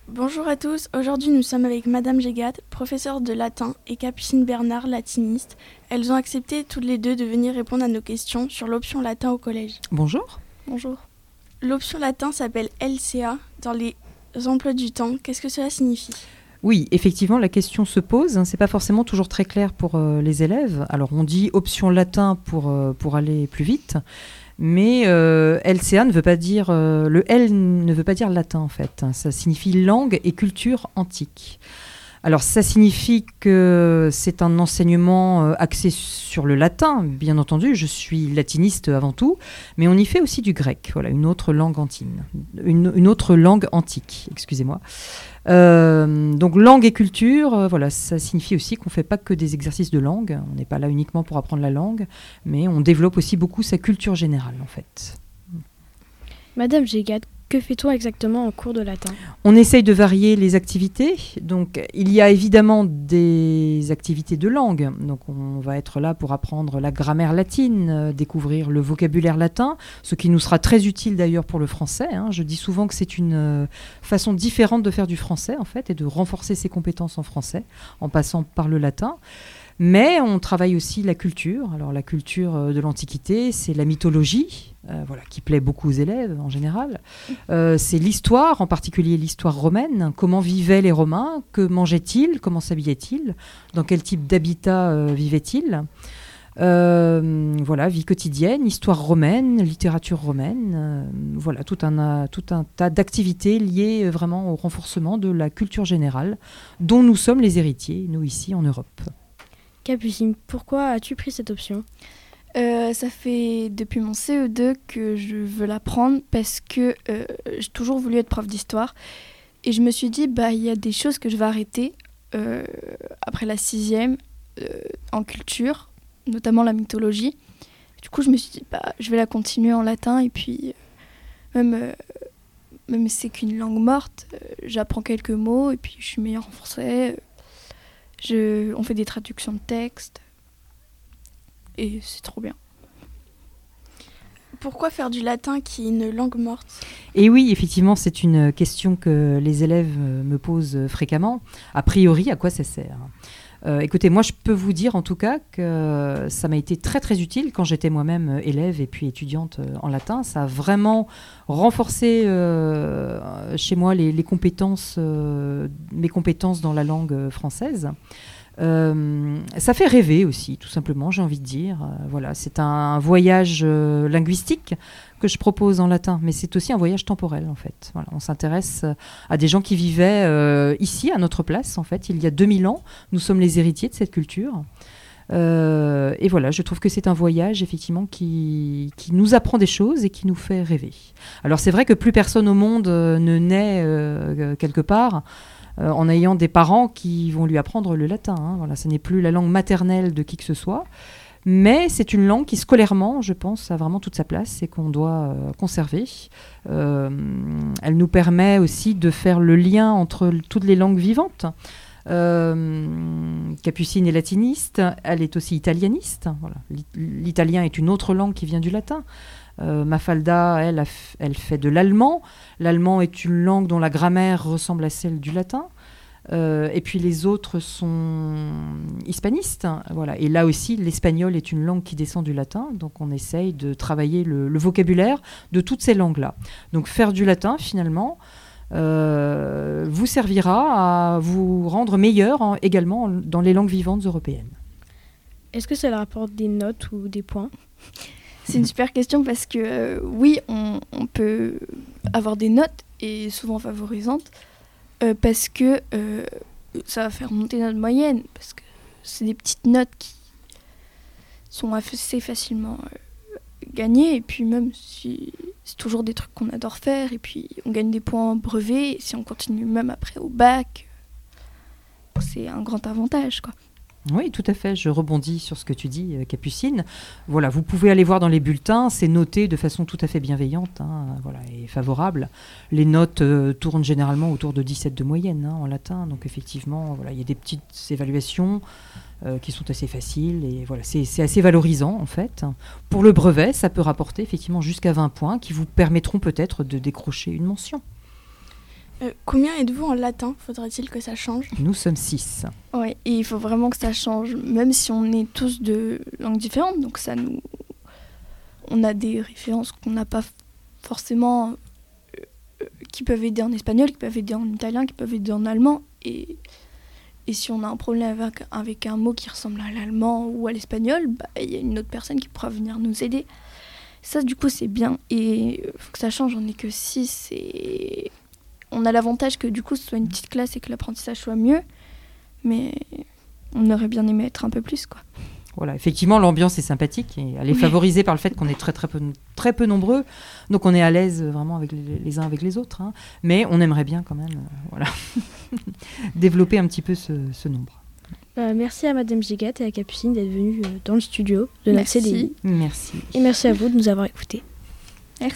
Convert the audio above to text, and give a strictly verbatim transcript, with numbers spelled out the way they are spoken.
Bonjour à tous, aujourd'hui nous sommes avec Madame Gégat, professeure de latin, et Capucine Bernard, latiniste. Elles ont accepté toutes les deux de venir répondre à nos questions sur l'option latin au collège. Bonjour. Bonjour. L'option latin s'appelle L C A dans les emplois du temps. Qu'est-ce que cela signifie ? Oui, effectivement, la question se pose. Hein, c'est pas forcément toujours très clair pour euh, les élèves. Alors, on dit option latin pour, euh, pour aller plus vite. Mais euh, L C A ne veut pas dire, euh, le L ne veut pas dire latin en fait, hein, ça signifie langue et culture antique. Alors ça signifie que c'est un enseignement euh, axé sur le latin, bien entendu, je suis latiniste avant tout, mais on y fait aussi du grec, voilà, une autre langue antine, une, une autre langue antique, excusez-moi. Euh, donc langue et culture, euh, voilà, ça signifie aussi qu'on ne fait pas que des exercices de langue, on n'est pas là uniquement pour apprendre la langue, mais on développe aussi beaucoup sa culture générale en fait. Madame Gégat, que fait-on exactement en cours de latin ? On essaye de varier les activités. Donc, il y a évidemment des activités de langue. Donc, on va être là pour apprendre la grammaire latine, euh, découvrir le vocabulaire latin, ce qui nous sera très utile d'ailleurs pour le français. Hein. Je dis souvent que c'est une euh, façon différente de faire du français, en fait, et de renforcer ses compétences en français en passant par le latin. Mais on travaille aussi la culture. Alors la culture de l'Antiquité, c'est la mythologie, euh, voilà, qui plaît beaucoup aux élèves en général. Euh, c'est l'histoire, en particulier l'histoire romaine. Comment vivaient les Romains ? Que mangeaient-ils ? Comment s'habillaient-ils ? Dans quel type d'habitat euh, vivaient-ils ? Euh, voilà, vie quotidienne, histoire romaine, littérature romaine, euh, voilà, tout un, tout un tas d'activités liées euh, vraiment au renforcement de la culture générale dont nous sommes les héritiers, nous ici en Europe. Capucine, pourquoi as-tu pris cette option ? euh, Ça fait depuis mon C E deux que je veux l'apprendre parce que euh, j'ai toujours voulu être prof d'histoire. Et je me suis dit, bah, il y a des choses que je vais arrêter euh, après la sixième euh, en culture, notamment la mythologie. Du coup, je me suis dit, bah, je vais la continuer en latin. Et puis, euh, même, euh, même si c'est qu'une langue morte, euh, j'apprends quelques mots et puis je suis meilleure en français. Euh, Je, on fait des traductions de textes et c'est trop bien. Pourquoi faire du latin qui est une langue morte ? Et oui, effectivement, c'est une question que les élèves me posent fréquemment. A priori, à quoi ça sert ? Euh, écoutez, moi je peux vous dire en tout cas que ça m'a été très très utile quand j'étais moi-même élève et puis étudiante en latin. Ça a vraiment renforcé euh, chez moi les, les compétences, euh, mes compétences dans la langue française. Euh, ça fait rêver aussi, tout simplement, j'ai envie de dire. Euh, voilà, c'est un voyage euh, linguistique que je propose en latin, mais c'est aussi un voyage temporel, en fait. Voilà, on s'intéresse à des gens qui vivaient euh, ici, à notre place, en fait, il y a deux mille ans. Nous sommes les héritiers de cette culture. Euh, et voilà, je trouve que c'est un voyage, effectivement, qui, qui nous apprend des choses et qui nous fait rêver. Alors, c'est vrai que plus personne au monde euh, ne naît euh, quelque part Euh, en ayant des parents qui vont lui apprendre le latin. Hein. Voilà, ce n'est plus la langue maternelle de qui que ce soit, mais c'est une langue qui, scolairement, je pense, a vraiment toute sa place et qu'on doit euh, conserver. Euh, elle nous permet aussi de faire le lien entre l- toutes les langues vivantes. Euh, Capucine est latiniste, elle est aussi italianiste. Voilà. L'it- L'italien est une autre langue qui vient du latin. Euh, Mafalda, elle, a f- elle fait de l'allemand. L'allemand est une langue dont la grammaire ressemble à celle du latin. Euh, et puis les autres sont hispanistes. Voilà. Et là aussi, l'espagnol est une langue qui descend du latin. Donc on essaye de travailler le, le vocabulaire de toutes ces langues-là. Donc faire du latin, finalement, euh, vous servira à vous rendre meilleur en- également dans les langues vivantes européennes. Est-ce que ça leur apporte des notes ou des points ? C'est une super question parce que euh, oui, on, on peut avoir des notes et souvent favorisantes euh, parce que euh, ça va faire monter notre moyenne parce que c'est des petites notes qui sont assez facilement euh, gagnées et puis même si c'est toujours des trucs qu'on adore faire et puis on gagne des points en brevet et si on continue même après au bac, c'est un grand avantage quoi. Oui, tout à fait. Je rebondis sur ce que tu dis, euh, Capucine. Voilà, vous pouvez aller voir dans les bulletins, c'est noté de façon tout à fait bienveillante, hein, voilà, et favorable. Les notes euh, tournent généralement autour de dix-sept de moyenne hein, en latin, donc effectivement, voilà, il y a des petites évaluations euh, qui sont assez faciles et voilà, c'est, c'est assez valorisant en fait. Pour le brevet, ça peut rapporter effectivement jusqu'à vingt points qui vous permettront peut-être de décrocher une mention. Euh, combien êtes-vous en latin? Faudrait-il que ça change? Nous sommes six. Oui, et il faut vraiment que ça change, même si on est tous de langues différentes. Donc ça nous... On a des références qu'on n'a pas forcément... Euh, qui peuvent aider en espagnol, qui peuvent aider en italien, qui peuvent aider en allemand. Et, et si on a un problème avec, avec un mot qui ressemble à l'allemand ou à l'espagnol, bah, y a une autre personne qui pourra venir nous aider. Ça, du coup, c'est bien. Et il faut que ça change, on n'est que six. Et on a l'avantage que, du coup, ce soit une petite classe et que l'apprentissage soit mieux. Mais on aurait bien aimé être un peu plus, quoi. Voilà, effectivement, l'ambiance est sympathique et elle est oui. favorisée par le fait qu'on est très, très, peu, très peu nombreux. Donc, on est à l'aise vraiment avec les, les uns avec les autres. Hein. Mais on aimerait bien quand même euh, voilà, développer un petit peu ce, ce nombre. Euh, merci à Madame Giguette et à Capucine d'être venues euh, dans le studio de notre C D I. Merci. Et merci à vous de nous avoir écoutés.